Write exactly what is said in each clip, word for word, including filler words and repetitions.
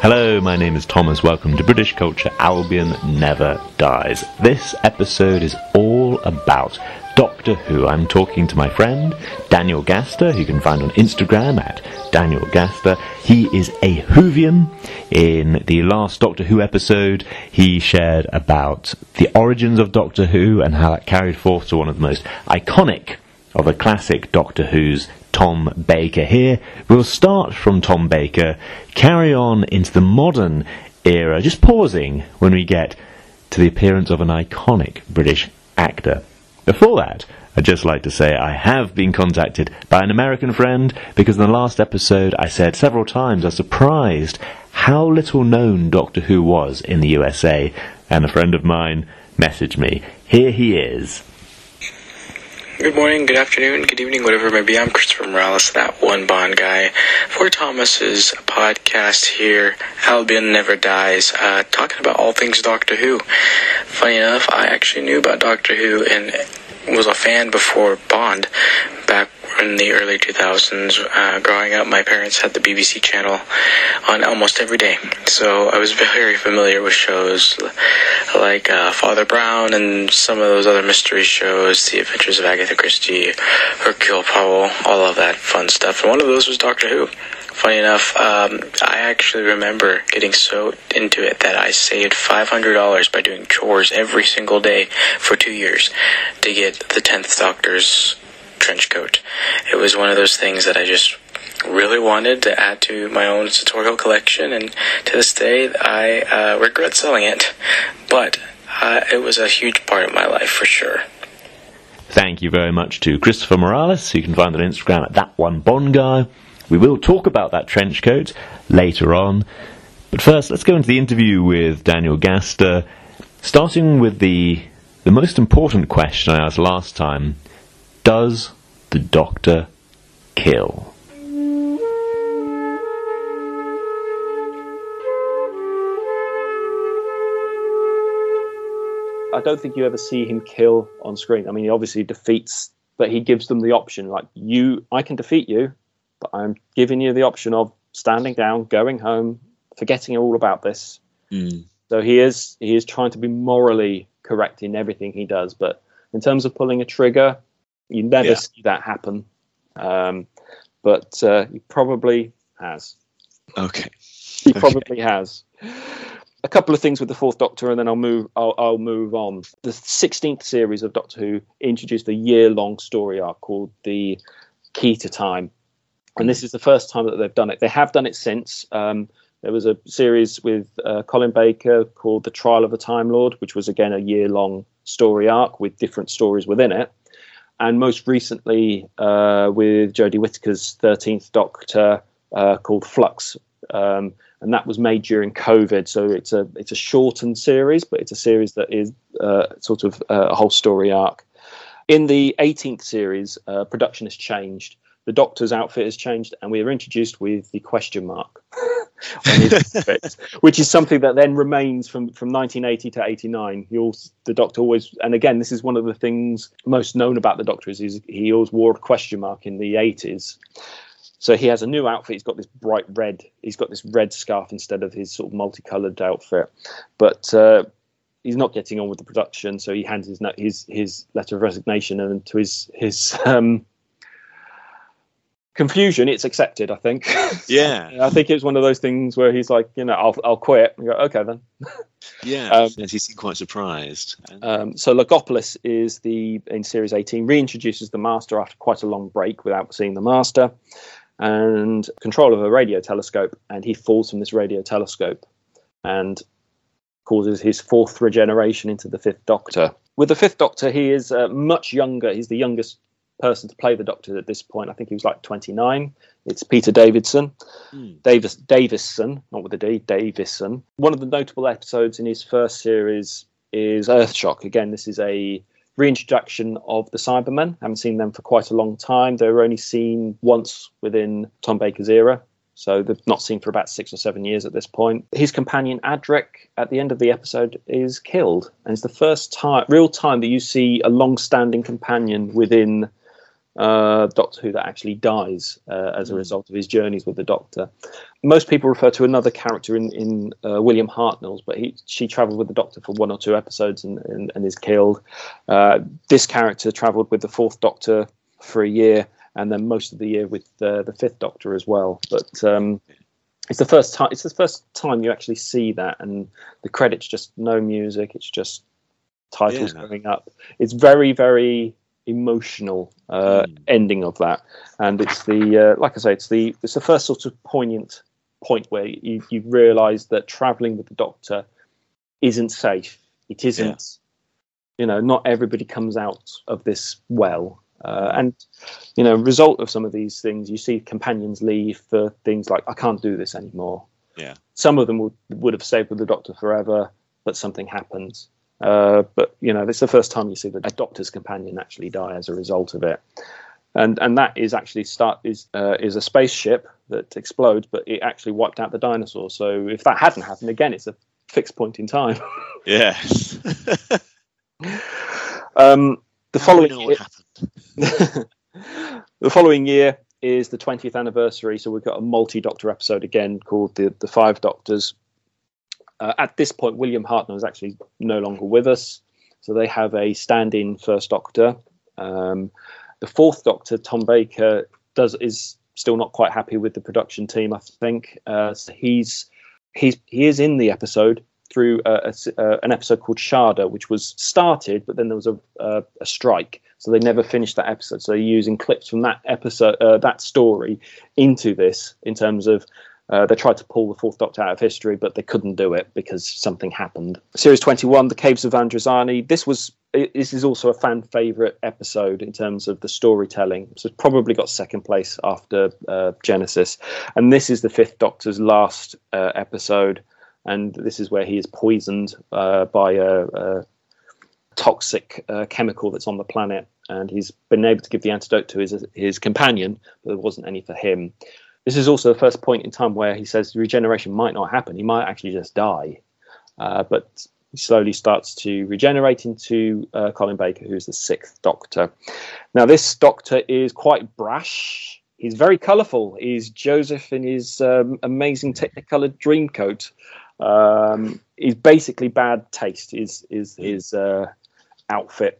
Hello, my name is Thomas. Welcome to British Culture Albion Never Dies. This episode is all about Doctor Who. I'm talking to my friend Daniel Gaster, who you can find on Instagram at Daniel Gaster. He is a Whovian. In the last Doctor Who episode, he shared about the origins of Doctor Who and how that carried forth to one of the most iconic of the classic Doctor Who's, Tom Baker. Here we'll start from Tom Baker, carry on into the modern era, just pausing when we get to the appearance of an iconic British actor. Before that, I'd just like to say I have been contacted by an American friend because in the last episode I said several times I was surprised how little known Doctor Who was in the U S A, and a friend of mine messaged me. Here he is. Good morning, good afternoon, good evening, whatever it may be. I'm Christopher Morales, that one Bond guy, for Thomas's podcast here, Albion Never Dies, uh, talking about all things Doctor Who. Funny enough, I actually knew about Doctor Who and was a fan before Bond, back in the early two thousands. Uh, growing up, my parents had the B B C channel on almost every day, so I was very familiar with shows like uh, Father Brown and some of those other mystery shows, The Adventures of Agatha Christie, Hercule Poirot, all of that fun stuff, and one of those was Doctor Who. Funny enough, um, I actually remember getting so into it that I saved five hundred dollars by doing chores every single day for two years to get the tenth Doctor's trench coat. It was one of those things that I just really wanted to add to my own sartorial collection, and to this day I uh, regret selling it, but uh, it was a huge part of my life for sure. Thank you very much to Christopher Morales, who you can find on Instagram at that one Bond guy. We will talk about that trench coat later on, but first let's go into the interview with Daniel Gaster, starting with the the most important question I asked last time. Does the Doctor kill? I don't think you ever see him kill on screen. I mean, he obviously defeats, but he gives them the option, like, you, I can defeat you, but I'm giving you the option of standing down, going home, forgetting all about this. Mm. So he is he is trying to be morally correct in everything he does, but in terms of pulling a trigger, you never yeah. see that happen, um, but uh, he probably has. Okay, he okay. probably has. A couple of things with the Fourth Doctor, and then I'll move. I'll, I'll move on. The sixteenth series of Doctor Who introduced a year-long story arc called the Key to Time, and this is the first time that they've done it. They have done it since. Um, there was a series with uh, Colin Baker called The Trial of a Time Lord, which was again a year-long story arc with different stories within it. And most recently, uh, with Jodie Whittaker's thirteenth Doctor, uh, called Flux, um, and that was made during COVID. So it's a it's a shortened series, but it's a series that is uh, sort of uh, a whole story arc. In the eighteenth series, uh, production has changed. The Doctor's outfit has changed, and we are introduced with the question mark on his outfit, which is something that then remains from, from nineteen eighty to eighty-nine. He also, the Doctor always, and again, this is one of the things most known about the Doctor, is he's, he always wore a question mark in the eighties. So he has a new outfit. He's got this bright red. He's got this red scarf instead of his sort of multicolored outfit. But uh, he's not getting on with the production, so he hands his his his letter of resignation, and to his his um, confusion, it's accepted, I think. Yeah. I think it was one of those things where he's like, you know, I'll I'll quit. And go, okay then. Yeah. um, yes, he seemed quite surprised. Um, so Logopolis is the in series eighteen reintroduces the Master after quite a long break without seeing the Master, and control of a radio telescope, and he falls from this radio telescope and causes his fourth regeneration into the Fifth Doctor. With the Fifth Doctor, he is uh, much younger. He's the youngest person to play the Doctor at this point. I think he was like twenty-nine. It's Peter Davison. Mm. Davis Davison, not with a D, Davison. One of the notable episodes in his first series is Earthshock. Again, this is a reintroduction of the Cybermen. Haven't seen them for quite a long time. They were only seen once within Tom Baker's era, so they've not seen for about six or seven years at this point. His companion Adric at the end of the episode is killed, and it's the first time, real time, that you see a long-standing companion within uh, Doctor Who that actually dies uh, as a Mm. result of his journeys with the Doctor. Most people refer to another character in, in uh, William Hartnell's, but he, she travelled with the Doctor for one or two episodes and, and, and is killed. Uh, this character travelled with the Fourth Doctor for a year, and then most of the year with uh, the Fifth Doctor as well. But um, it's the first time. It's the first time you actually see that, and the credits just no music. It's just titles Yeah. going up. It's very, very emotional uh, Mm. ending of that, and it's the uh, like I say, it's the it's the first sort of poignant point where you you realise that travelling with the Doctor isn't safe. It isn't. Yeah. You know, not everybody comes out of this well. Uh, and, you know, result of some of these things, you see companions leave for things like, I can't do this anymore. Yeah. Some of them would, would have stayed with the Doctor forever, but something happens. Uh, but, you know, it's the first time you see that a Doctor's companion actually die as a result of it. And and that is actually start is uh, is a spaceship that explodes, but it actually wiped out the dinosaurs. So if that hadn't happened, again, it's a fixed point in time. Yes. um, the Now we following know year, what happened. the following year is the twentieth anniversary, so we've got a multi-Doctor episode again called the the Five Doctors. Uh, at this point, William Hartnell is actually no longer with us, so they have a stand-in First Doctor. Um, the Fourth Doctor, Tom Baker, does is still not quite happy with the production team, I think. Uh, so he's he's he is in the episode through a, a, uh, an episode called Sharda, which was started, but then there was a, a, a strike, so they never finished that episode. So they're using clips from that episode, uh, that story, into this in terms of. Uh, they tried to pull the Fourth Doctor out of history, but they couldn't do it because something happened. Series twenty-one, The Caves of Androzani. This was this is also a fan favourite episode in terms of the storytelling. So it's probably got second place after uh, Genesis. And this is the Fifth Doctor's last uh, episode. And this is where he is poisoned uh, by a, a toxic uh, chemical that's on the planet. And he's been able to give the antidote to his his companion, but there wasn't any for him. This is also the first point in time where he says regeneration might not happen. He might actually just die. Uh, but he slowly starts to regenerate into uh, Colin Baker, who's the Sixth Doctor. Now, this Doctor is quite brash. He's very colourful. He's Joseph in his um, amazing Technicolor Dreamcoat. Um, he's basically bad taste, is, is his uh, outfit.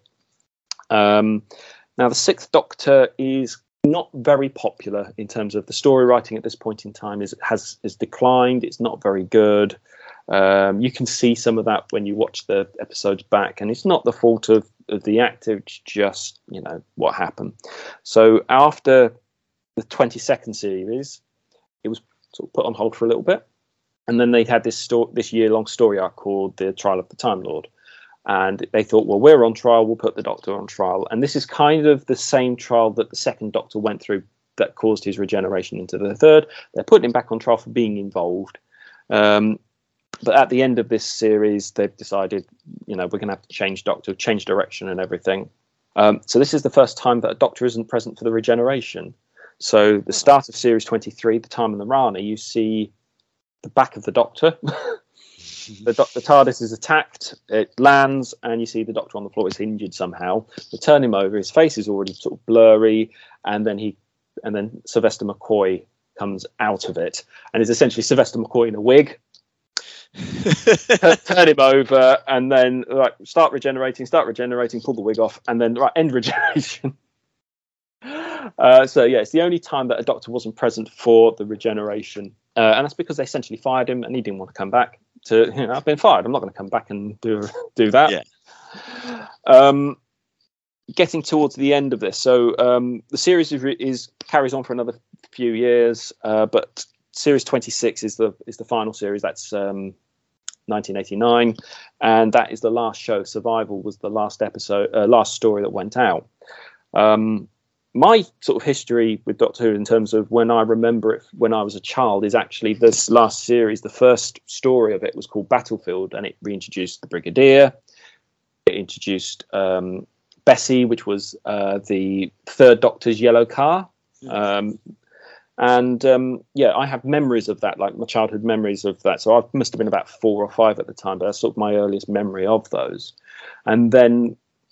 Um, now, the Sixth Doctor is not very popular in terms of the story writing at this point in time. Is has is declined. It's not very good. Um, you can see some of that when you watch the episodes back, and it's not the fault of, of the actor. It's just, you know, what happened. So after the twenty-second series, it was sort of put on hold for a little bit, and then they had this sto- this year long story arc called The Trial of the Time Lord. And they thought, well, we're on trial, we'll put the Doctor on trial. And this is kind of the same trial that the second Doctor went through that caused his regeneration into the third. They're putting him back on trial for being involved. Um, but at the end of this series, they've decided, you know, we're going to have to change Doctor, change direction and everything. Um, so this is the first time that a Doctor isn't present for the regeneration. So the start of series twenty-three, The Time and the Rana, you see the back of the Doctor. The, the TARDIS is attacked, it lands, and you see the Doctor on the floor is injured somehow. They turn him over, his face is already sort of blurry, and then he, and then Sylvester McCoy comes out of it, and is essentially Sylvester McCoy in a wig. turn, turn him over, and then right, start regenerating, start regenerating, pull the wig off, and then right, end regeneration. Uh, so yeah, it's the only time that a Doctor wasn't present for the regeneration, uh, and that's because they essentially fired him, and he didn't want to come back. To you know, I've been fired. I'm not going to come back and do do that. Yeah. Um, getting towards the end of this, so um, the series is, is carries on for another few years, uh, but series twenty-six is the is the final series. That's um, nineteen eighty-nine, and that is the last show. Survival was the last episode, uh, last story that went out. Um, my sort of history with Doctor Who in terms of when I remember it when I was a child is actually this last series. The first story of it was called Battlefield, and it reintroduced the Brigadier. It introduced um, Bessie, which was uh, the third Doctor's yellow car. Um, and um, yeah, I have memories of that, like my childhood memories of that. So I must have been about four or five at the time, but that's sort of my earliest memory of those. And then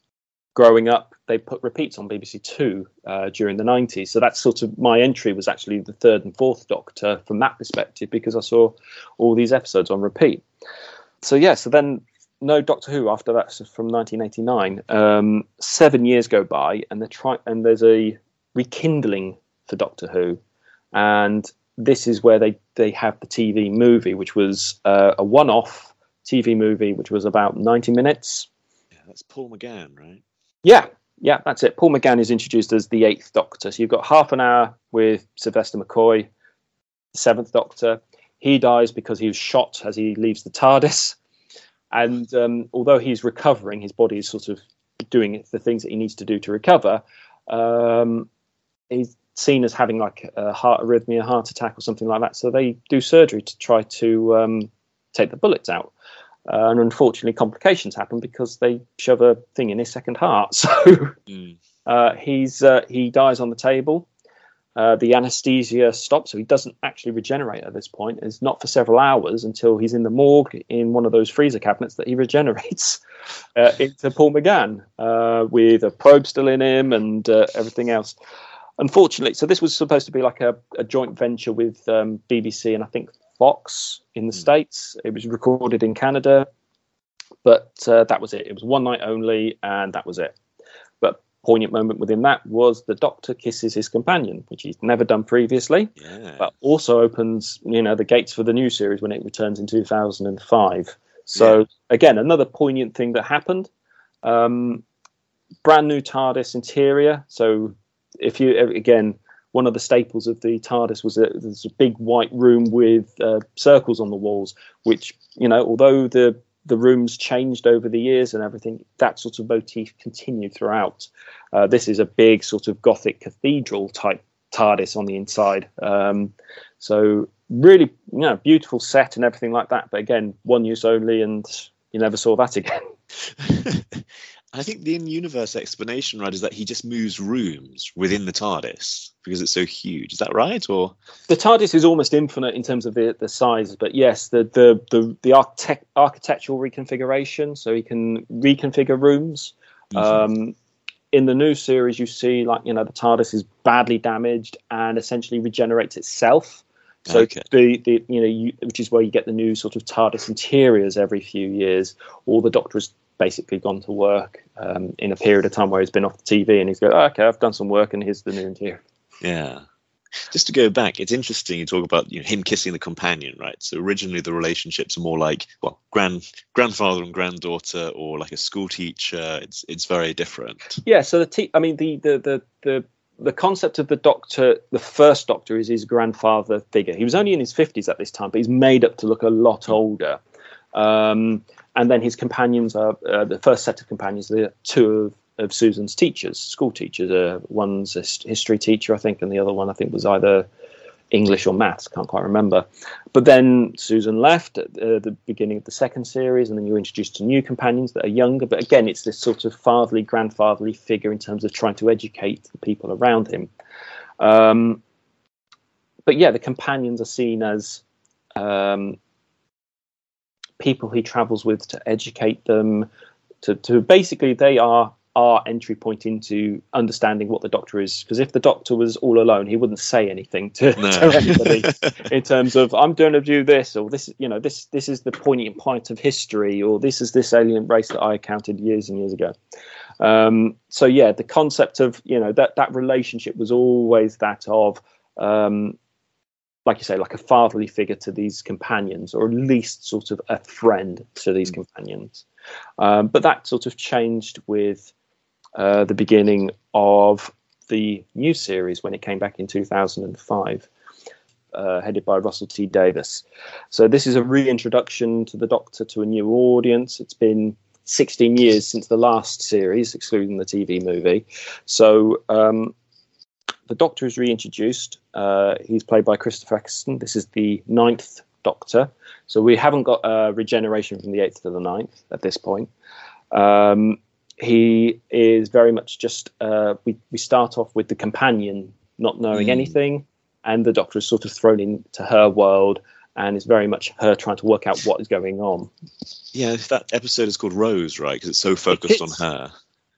growing up, they put repeats on B B C Two uh, during the nineties. So that's sort of my entry was actually the third and fourth Doctor from that perspective, because I saw all these episodes on repeat. So yeah, so then no Doctor Who after that, so from nineteen eighty-nine. Um, seven years go by, and they try and there's a rekindling for Doctor Who, and this is where they they have the T V movie, which was uh, a one-off T V movie, which was about ninety minutes. Yeah, that's Paul McGann, right? Yeah, yeah, that's it. Paul McGann is introduced as the eighth Doctor. So you've got half an hour with Sylvester McCoy, the seventh Doctor. He dies because he was shot as he leaves the TARDIS. And um, although he's recovering, his body is sort of doing the things that he needs to do to recover. Um, he's seen as having like a heart arrhythmia, heart attack or something like that. So they do surgery to try to um, take the bullets out. Uh, and unfortunately, complications happen because they shove a thing in his second heart. So mm. uh, he's uh, he dies on the table. Uh, the anesthesia stops, so he doesn't actually regenerate at this point. It's not for several hours until he's in the morgue in one of those freezer cabinets that he regenerates uh, into Paul McGann uh, with a probe still in him and uh, everything else. Unfortunately, so this was supposed to be like a, a joint venture with um, B B C and I think Fox in the States. It was recorded in Canada, but uh, that was it. It was one night only, and that was it. But poignant moment within that was the Doctor kisses his companion, which he's never done previously, yeah. but also opens, you know, the gates for the new series when it returns in two thousand five. So yeah. Again, another poignant thing that happened. Um, brand new TARDIS interior. So if you again. One of the staples of the TARDIS was a, was a big white room with uh, circles on the walls, which, you know, although the, the rooms changed over the years and everything, that sort of motif continued throughout. Uh, this is a big sort of Gothic cathedral type TARDIS on the inside. Um, so really, you know, beautiful set and everything like that. But again, one use only, and you never saw that again. I think the in-universe explanation, right, is that he just moves rooms within the TARDIS because it's so huge. Is that right? Or the TARDIS is almost infinite in terms of the, the size, but yes, the the the, the architect, architectural reconfiguration, so he can reconfigure rooms. Mm-hmm. Um, in the new series, you see, like, you know, the TARDIS is badly damaged and essentially regenerates itself. So okay. the, the you know you, which is where you get the new sort of TARDIS interiors every few years. All the Doctor has basically gone to work um, in a period of time where he's been off the T V, and he's going, oh, okay, I've done some work, and here's the new interior. Yeah. Just to go back, it's interesting you talk about, you know, him kissing the companion, right? So originally the relationships are more like, well, grand grandfather and granddaughter, or like a school teacher. It's it's very different. Yeah. So the te- I mean the the the the. The concept of the Doctor, the first Doctor, is his grandfather figure. He was only in his fifties at this time, but he's made up to look a lot older. Um, and then his companions are, uh, the first set of companions, are two of, of Susan's teachers, school teachers. Uh, one's a history teacher, I think, and the other one, I think, was either English or maths, can't quite remember. But then Susan left at uh, the beginning of the second series, and then you're introduced to new companions that are younger. But again, it's this sort of fatherly, grandfatherly figure in terms of trying to educate the people around him. Um, but yeah, the companions are seen as um, people he travels with to educate them. To, to basically, they are our entry point into understanding what the Doctor is, because if the Doctor was all alone, he wouldn't say anything to, no. to anybody in terms of, I'm going to do this, or this, you know, this this is the poignant point of history, or this is this alien race that I encountered years and years ago. Um, so yeah, the concept of, you know, that that relationship was always that of, um, like you say, like a fatherly figure to these companions, or at least sort of a friend to these mm. companions. Um, but that sort of changed with Uh, the beginning of the new series when it came back in two thousand five, uh, headed by Russell T Davies. So this is a reintroduction to the Doctor to a new audience. It's been sixteen years since the last series, excluding the T V movie. So um, the Doctor is reintroduced. Uh, he's played by Christopher Eccleston. This is the ninth Doctor. So we haven't got a regeneration from the eighth to the ninth at this point. Um, He is very much just, uh, we, we start off with the companion not knowing mm. anything, and the Doctor is sort of thrown into her world, and it's very much her trying to work out what is going on. Yeah, that episode is called Rose, right? Because it's so focused it on her.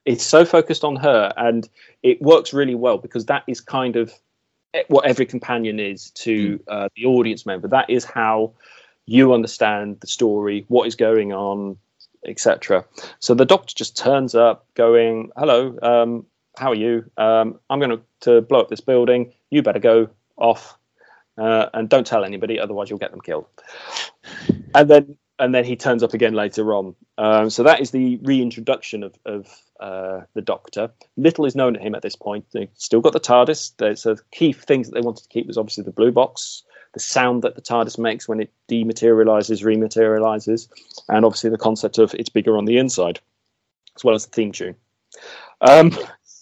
It's so focused on her, and it works really well because that is kind of what every companion is to uh, the audience member. That is how you understand the story, what is going on, et cetera. So the Doctor just turns up going, hello, um, how are you? Um, I'm going to, to blow up this building. You better go off uh, and don't tell anybody, otherwise you'll get them killed. And then and then he turns up again later on. Um, so that is the reintroduction of, of uh, the Doctor. Little is known of him at this point. They've still got the TARDIS. There's a key things that they wanted to keep was obviously the blue box, the sound that the TARDIS makes when it dematerializes, rematerializes, and obviously the concept of it's bigger on the inside, as well as the theme tune. Um,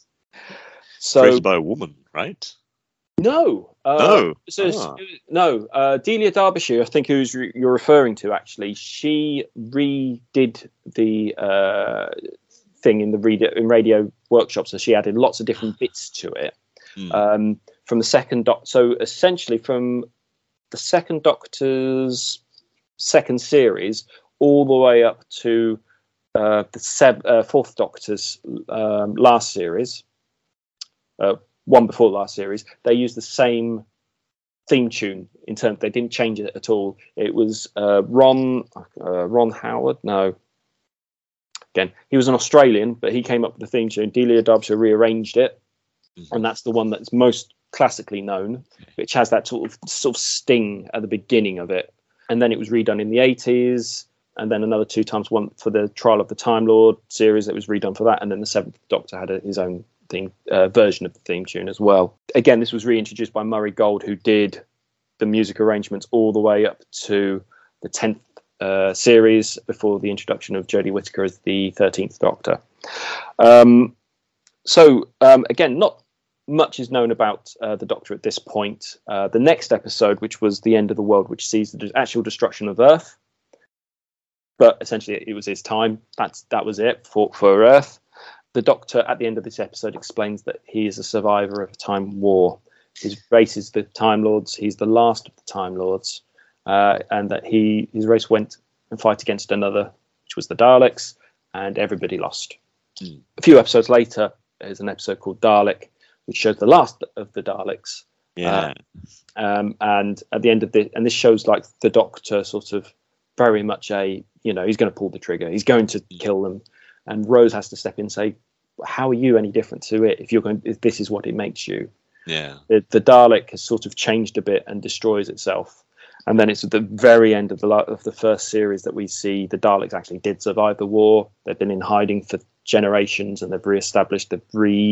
so Created by a woman, right? No, uh, no, so, ah. no. Uh, Delia Derbyshire, I think, who's re- you're referring to, actually, she redid the uh, thing in the radio, in radio workshop, so she added lots of different bits to it. Mm. Um, from the second doc, so essentially from the second Doctor's second series all the way up to uh, the seb- uh, fourth Doctor's um, last series. Uh, one before the last series, they used the same theme tune in terms they didn't change it at all. It was uh, Ron uh, Ron Howard. No, again, he was an Australian, but he came up with the theme tune. Delia Derbyshire rearranged it, mm-hmm. and that's the one that's most classically known, which has that sort of sort of sting at the beginning of it. And then it was redone in the eighties, and then another two times, one for the Trial of the Time Lord series that was redone for that, and then the seventh Doctor had a, his own theme, uh, version of the theme tune as well. Again, this was reintroduced by Murray Gold, who did the music arrangements all the way up to the tenth uh, series before the introduction of Jodie Whittaker as the thirteenth Doctor. Um, so um, again, not much is known about uh, the Doctor at this point. Uh, the next episode, which was The End of the World, which sees the actual destruction of Earth, but essentially it was his time. That's that was it for for Earth. The Doctor, at the end of this episode, explains that he is a survivor of a time war. His race is the Time Lords. He's the last of the Time Lords, uh, and that he his race went and fight against another, which was the Daleks, and everybody lost. Mm. A few episodes later, there's an episode called Dalek, which shows the last of the Daleks. Yeah. Uh, um, and at the end of this, and this shows like the Doctor sort of very much a, you know, he's going to pull the trigger. He's going to kill them. And Rose has to step in and say, how are you any different to it if you're going, if this is what it makes you? Yeah. The, the Dalek has sort of changed a bit and destroys itself. And then it's at the very end of the of the first series that we see the Daleks actually did survive the war. They've been in hiding for generations and they've re-established, they've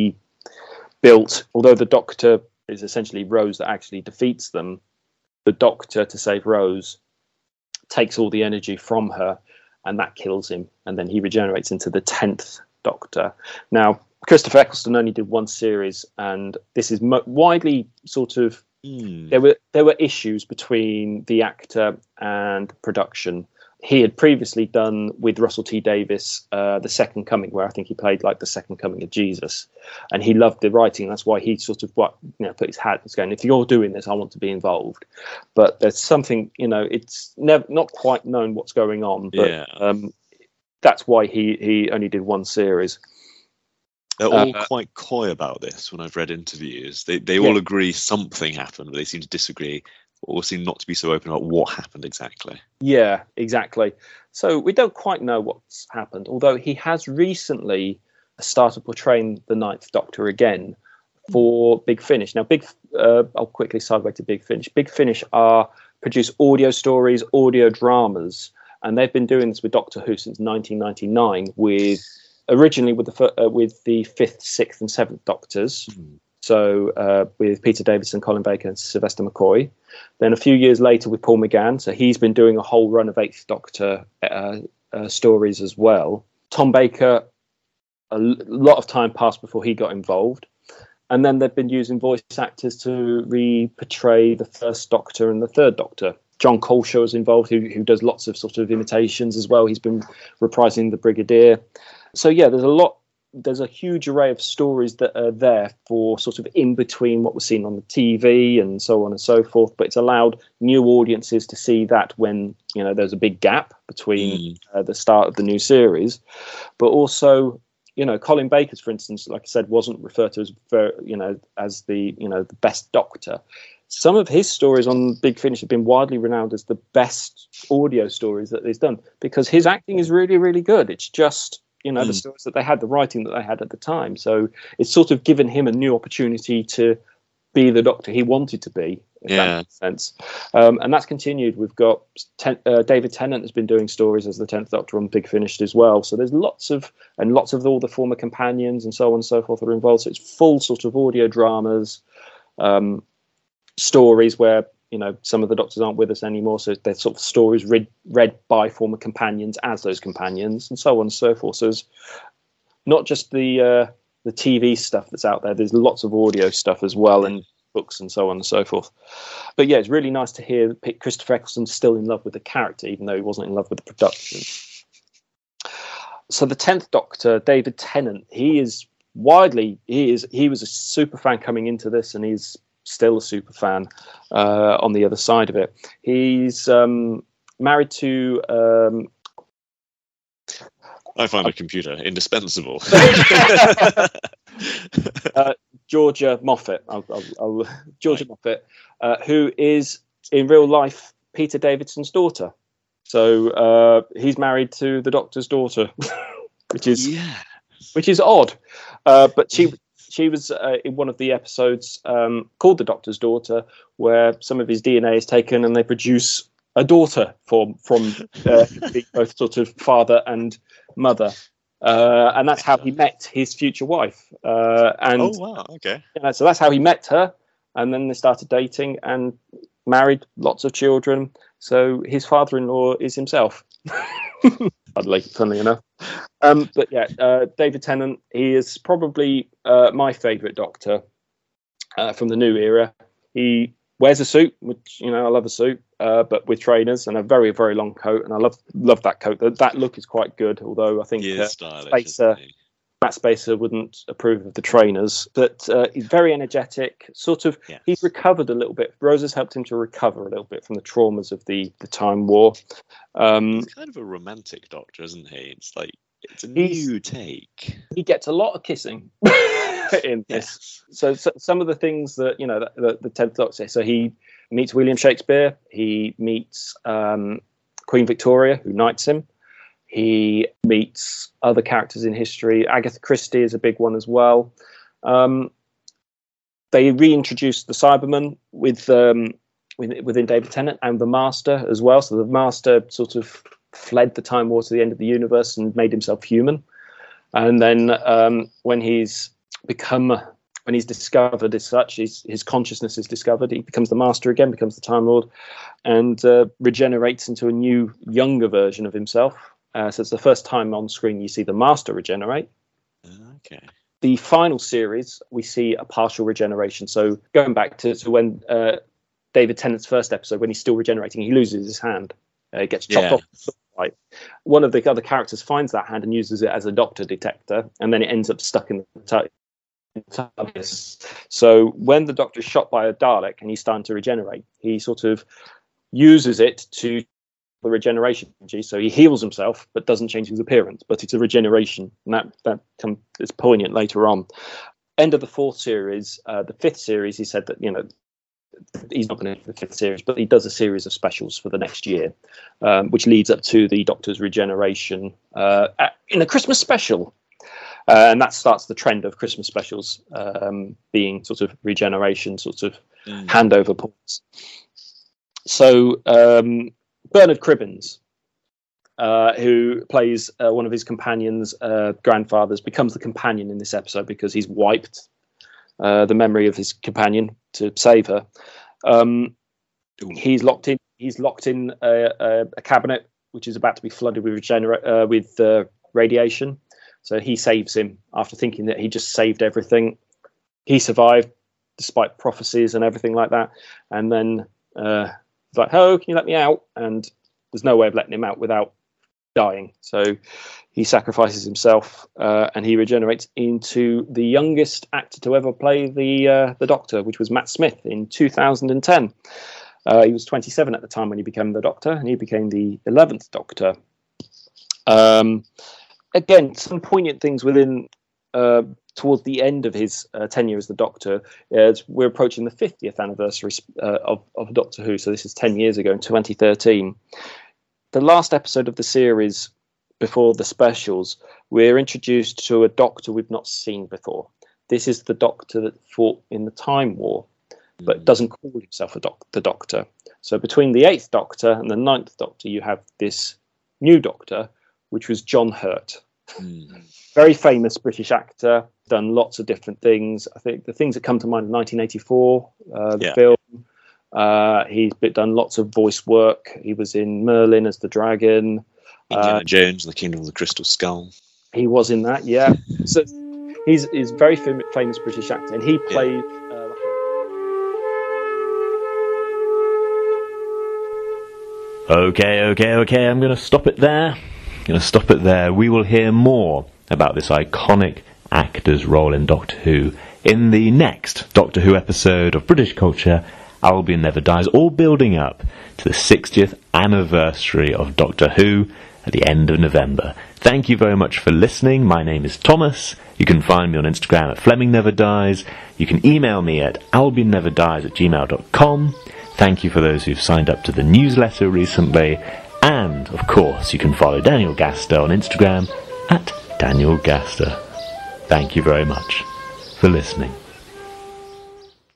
rebuilt. Although the Doctor is essentially Rose that actually defeats them, the Doctor, to save Rose, takes all the energy from her, and that kills him, and then he regenerates into the tenth Doctor. Now, Christopher Eccleston only did one series, and this is mo- widely sort of mm. there were there were issues between the actor and production. He had previously done with Russell T Davies uh, The Second Coming, where I think he played like the Second Coming of Jesus, and he loved the writing. That's why he sort of what you know put his hat and going, if you're doing this, I want to be involved. But there's something, you know, it's never not quite known what's going on. But yeah. um, that's why he he only did one series. They're all uh, quite coy about this. When I've read interviews, they they yeah. all agree something happened, but they seem to disagree, or seem not to be so open about what happened exactly. Yeah, exactly. So we don't quite know what's happened, although he has recently started portraying the Ninth Doctor again for Big Finish. Now, Big, uh, I'll quickly segue to Big Finish. Big Finish are produce audio stories, audio dramas, and they've been doing this with Doctor Who since nineteen ninety-nine. With originally with the uh, with the fifth, sixth, and seventh Doctors. Mm. So uh, with Peter Davison, Colin Baker, and Sylvester McCoy. Then a few years later with Paul McGann. So he's been doing a whole run of Eighth Doctor uh, uh, stories as well. Tom Baker, a l- lot of time passed before he got involved. And then they've been using voice actors to re-portray the First Doctor and the Third Doctor. John Coleshaw is involved, who, who does lots of sort of imitations as well. He's been reprising the Brigadier. So yeah, there's a lot. There's a huge array of stories that are there for sort of in between what we're seeing on the T V and so on and so forth. But it's allowed new audiences to see that when, you know, there's a big gap between mm. uh, the start of the new series. But also, you know, Colin Baker's, for instance, like I said, wasn't referred to as very, you know, as the, you know, the best Doctor. Some of his stories on Big Finish have been widely renowned as the best audio stories that he's done, because his acting is really, really good. It's just, you know, mm. the stories that they had, the writing that they had at the time. So it's sort of given him a new opportunity to be the Doctor he wanted to be, if yeah. that makes sense. Um, and that's continued. We've got ten, uh, David Tennant has been doing stories as the tenth Doctor on Big Finish as well. So there's lots of, and lots of all the former companions and so on and so forth are involved. So it's full sort of audio dramas, um, stories where, you know, some of the Doctors aren't with us anymore. So they're sort of stories read, read by former companions as those companions, and so on and so forth. So it's not just the, uh, the T V stuff that's out there. There's lots of audio stuff as well, and books and so on and so forth. But yeah, it's really nice to hear that Christopher Eccleston's still in love with the character, even though he wasn't in love with the production. So the tenth Doctor, David Tennant, he is widely, he is, he was a super fan coming into this, and he's still a super fan uh, on the other side of it. He's um, married to... Um, I find a computer indispensable. uh, Georgia Moffat, I'll, I'll, I'll, Georgia right. Moffat, uh, who is in real life Peter Davidson's daughter. So uh, he's married to the Doctor's daughter, which is yeah. which is odd. Uh, but she she was uh, in one of the episodes um, called The Doctor's Daughter, where some of his D N A is taken and they produce a daughter from from uh, both sort of father and mother, uh, and that's how he met his future wife. Uh, and oh wow, okay. You know, so that's how he met her, and then they started dating and married, lots of children. So his father-in-law is himself. Oddly, funnily enough. Um, but yeah, uh, David Tennant, he is probably uh, my favourite Doctor uh, from the new era. He wears a suit, which, you know, I love a suit, uh, but with trainers and a very, very long coat. And I love love that coat. That, that look is quite good, although I think he uh, is stylish, Spacer, Matt Spacer wouldn't approve of the trainers. But uh, he's very energetic, sort of, yes. He's recovered a little bit. Rose has helped him to recover a little bit from the traumas of the, the Time War. Um, he's kind of a romantic Doctor, isn't he? It's like, it's a new take. He gets a lot of kissing in this. Yeah. So, so some of the things that, you know, the, the tenth Doctor, so he meets William Shakespeare, he meets um, Queen Victoria, who knights him. He meets other characters in history. Agatha Christie is a big one as well. Um, they reintroduced the Cybermen with, um, with within David Tennant and the Master as well. So the Master sort of fled the Time War to the end of the universe and made himself human. And then um, when he's become, when he's discovered as such, his, his consciousness is discovered, he becomes the Master again, becomes the Time Lord, and uh, regenerates into a new, younger version of himself. Uh, so it's the first time on screen you see the Master regenerate. Okay. The final series, we see a partial regeneration. So going back to, to when uh, David Tennant's first episode, when he's still regenerating, he loses his hand. Uh, it gets chopped yeah. off. Right. One of the other characters finds that hand and uses it as a Doctor detector, and then it ends up stuck in the TARDIS. So when the Doctor is shot by a Dalek and he's starting to regenerate, he sort of uses it to the regeneration energy. So he heals himself, but doesn't change his appearance. But it's a regeneration, and that that come, is poignant later on. End of the fourth series, uh, the fifth series, he said that, you know, he's not going to do the fifth series, but he does a series of specials for the next year, um, which leads up to the Doctor's regeneration uh, at, in a Christmas special. Uh, and that starts the trend of Christmas specials um, being sort of regeneration, sort of mm. handover points. So um, Bernard Cribbins, uh, who plays uh, one of his companions' uh, grandfathers, becomes the companion in this episode because he's wiped uh, the memory of his companion to save her. Um, he's locked in. He's locked in a, a, a cabinet which is about to be flooded with regenerate uh, with uh, radiation. So he saves him after thinking that he just saved everything. He survived despite prophecies and everything like that. And then uh, he's like, "Oh, can you let me out?" And there's no way of letting him out without dying. So he sacrifices himself uh, and he regenerates into the youngest actor to ever play the uh, the Doctor, which was Matt Smith in two thousand ten. Uh, he was twenty-seven at the time when he became the Doctor, and he became the eleventh Doctor. Um, again, some poignant things within uh, towards the end of his uh, tenure as the Doctor. As we're approaching the fiftieth anniversary uh, of, of Doctor Who, so this is ten years ago in twenty thirteen. The last episode of the series, before the specials, we're introduced to a Doctor we've not seen before. This is the Doctor that fought in the Time War, but doesn't call himself a doc- the Doctor. So between the eighth Doctor and the ninth Doctor, you have this new Doctor, which was John Hurt. Mm. Very famous British actor, done lots of different things. I think the things that come to mind are nineteen eighty-four, uh, the yeah. film. Uh, he's done lots of voice work. He was in Merlin as the dragon. Indiana uh, Jones, The Kingdom of the Crystal Skull. He was in that, yeah. So he's he's a very fam- famous British actor, and he played... Yeah. Okay, okay, okay, I'm going to stop it there. I'm going to stop it there. We will hear more about this iconic actor's role in Doctor Who in the next Doctor Who episode of British Culture, Albion Never Dies, all building up to the sixtieth anniversary of Doctor Who at the end of November. Thank you very much for listening. My name is Thomas. You can find me on Instagram at Fleming Never Dies. You can email me at albion never dies at gmail dot com. Thank you for those who've signed up to the newsletter recently. And, of course, you can follow Daniel Gaster on Instagram at Daniel Gaster. Thank you very much for listening.